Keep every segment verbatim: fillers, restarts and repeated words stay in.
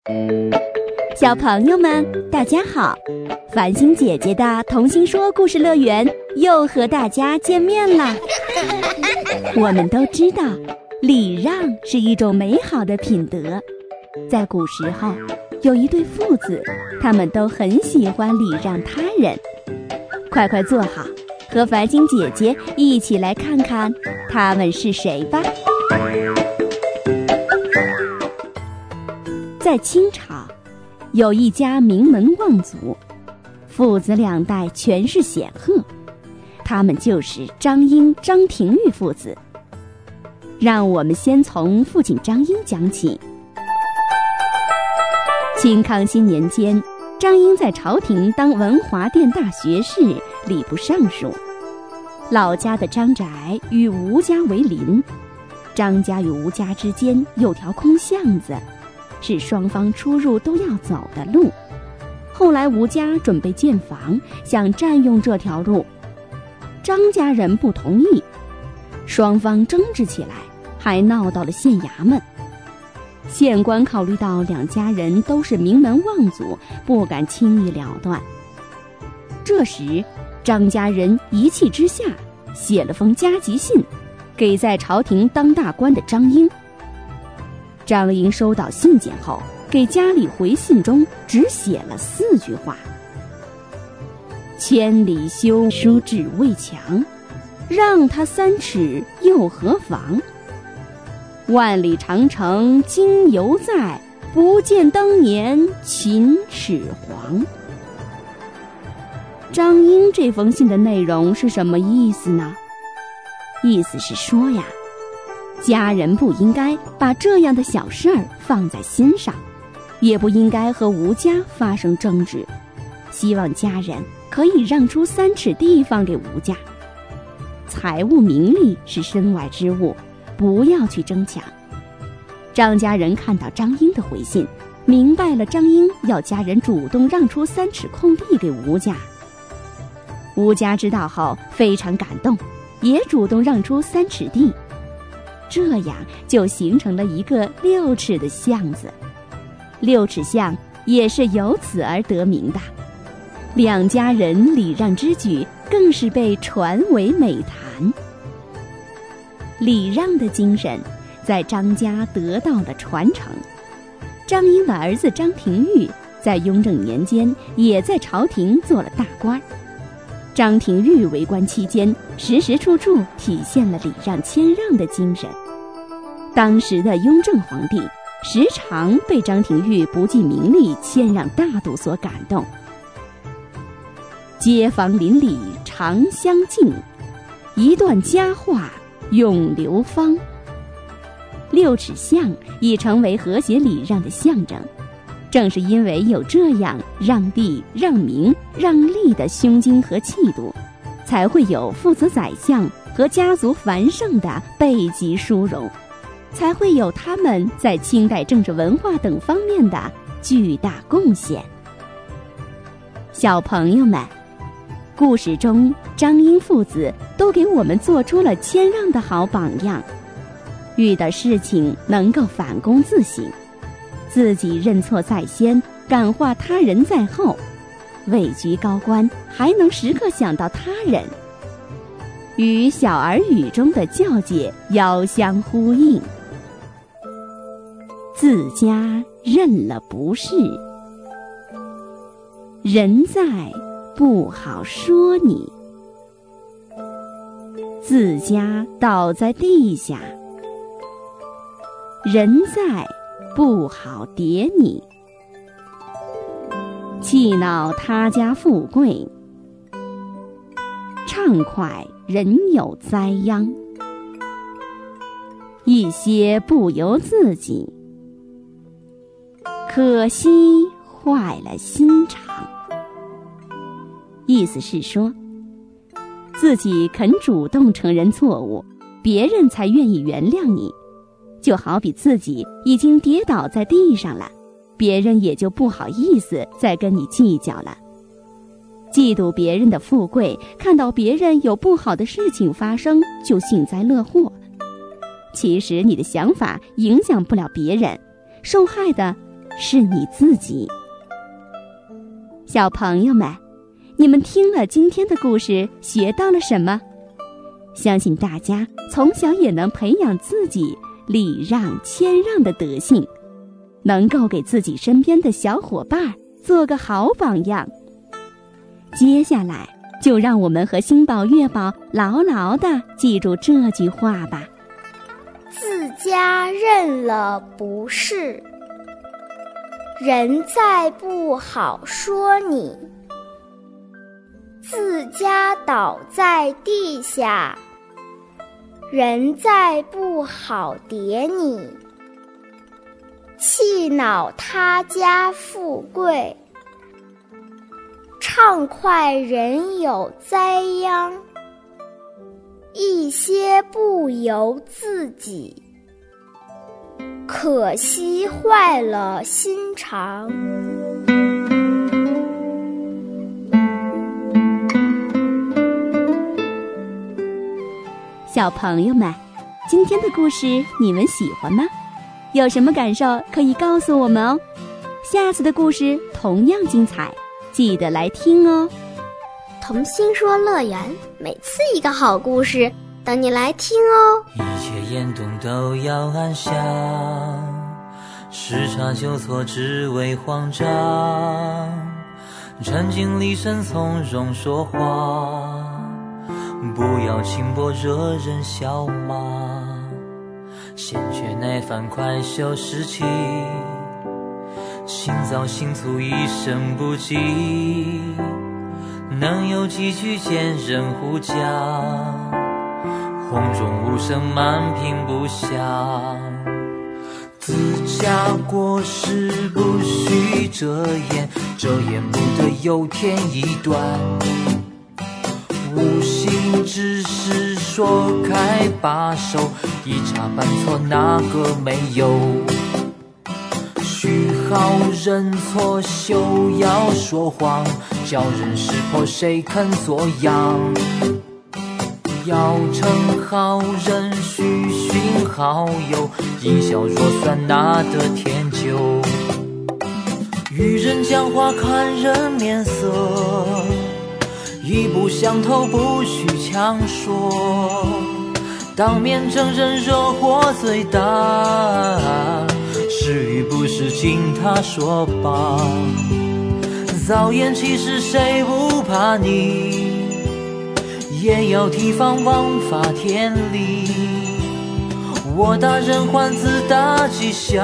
小朋友们大家好，繁星姐姐的童心说故事乐园又和大家见面了。我们都知道礼让是一种美好的品德，在古时候有一对父子，他们都很喜欢礼让他人。快快坐好，和繁星姐姐一起来看看他们是谁吧。在清朝有一家名门望族，父子两代权势显赫，他们就是张英、张廷玉父子。让我们先从父亲张英讲起。清康熙年间，张英在朝廷当文华殿大学士、礼部尚书。老家的张宅与吴家为邻，张家与吴家之间有条空巷子，是双方出入都要走的路。后来吴家准备建房，想占用这条路，张家人不同意，双方争执起来，还闹到了县衙门。县官考虑到两家人都是名门望族，不敢轻易了断。这时张家人一气之下写了封加急信给在朝廷当大官的张英。张英收到信件后，给家里回信中只写了四句话：千里修书只为墙，让他三尺又何妨？万里长城今犹在，不见当年秦始皇。张英这封信的内容是什么意思呢？意思是说呀，家人不应该把这样的小事儿放在心上，也不应该和吴家发生争执，希望家人可以让出三尺地方给吴家。财物名利是身外之物，不要去争抢。张家人看到张英的回信，明白了张英要家人主动让出三尺空地给吴家。吴家知道后非常感动，也主动让出三尺地，这样就形成了一个六尺的巷子。六尺巷也是由此而得名的。两家人礼让之举更是被传为美谈。礼让的精神在张家得到了传承。张英的儿子张廷玉在雍正年间也在朝廷做了大官。张廷玉为官期间，时时处处体现了礼让谦让的精神。当时的雍正皇帝时常被张廷玉不计名利、谦让大度所感动。街坊邻里常相敬，一段佳话永流芳。六尺巷已成为和谐礼让的象征。正是因为有这样让地、让名、让利的胸襟和气度，才会有父子宰相和家族繁盛的背脊殊荣，才会有他们在清代政治文化等方面的巨大贡献。小朋友们，故事中张英父子都给我们做出了谦让的好榜样，遇到事情能够反躬自省，自己认错在先，感化他人在后，位居高官还能时刻想到他人，与小儿语中的教诫遥相呼应。自家认了不是，人在不好说你。自家倒在地下，人在不好叠你。气恼他家富贵，畅快人有灾殃。一些不由自己，可惜坏了心肠。意思是说，自己肯主动承认错误，别人才愿意原谅你。就好比自己已经跌倒在地上了，别人也就不好意思再跟你计较了。嫉妒别人的富贵，看到别人有不好的事情发生就幸灾乐祸。其实你的想法影响不了别人，受害的是你自己。小朋友们，你们听了今天的故事，学到了什么？相信大家从小也能培养自己礼让谦让的德性，能够给自己身边的小伙伴做个好榜样。接下来就让我们和星宝月宝牢牢地记住这句话吧。 自家认了不是，人再不好说你；自家倒在地下，人再不好叠你。气恼他家富贵，畅快人有灾殃。一些不由自己，可惜坏了心肠。 小朋友们，今天的故事你们喜欢吗？有什么感受可以告诉我们哦。下次的故事同样精彩，记得来听哦。 童心说乐园，每次一个好故事，等你来听哦。 一切严冬都要安详，时差纠错只为慌张，沉静离身从容说话，不要轻薄惹人笑骂，鲜血耐烦快修饰气，心早心粗一声不羁，能有几句见人呼叫，洪钟无声满屏不响。自家过失不须遮掩，遮掩不得有天一端，无心之事说开把手，一查半错哪个没有？虚好认错，休要说谎，叫人识破谁肯作样？要成好人须寻好友，因小若酸哪得天究？与人讲话看人面色，一不相投不须强说，当面证人惹祸最大，是与不是经他说罢。早言其实谁不怕你，也要提防枉法天理。我打人还自打几下，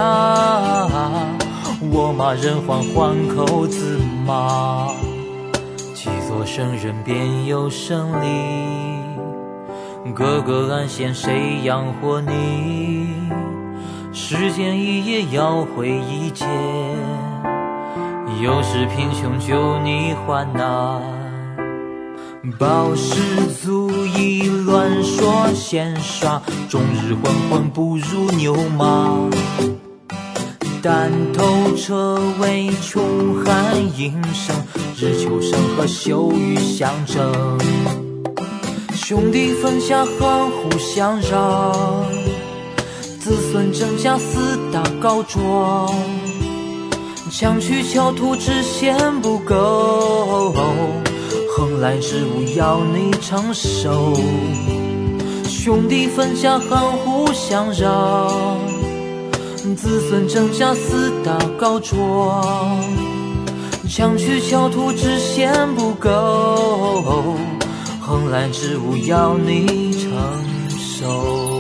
我骂人还还口自骂。几座圣人便有胜利，个个安闲谁养活你？世间一夜要回一劫，有时贫穷就你还难。报时足以乱说闲耍，终日浑浑不如牛马。但透彻为穷寒营生，日久生和羞于相争。兄弟分下恨互相让，子孙争家四大告状。强取巧图只嫌不够，横来之物要你承受。兄弟分下恨互相让，子孙争家四大告状。强取巧图只嫌不够，横来之物要你承受。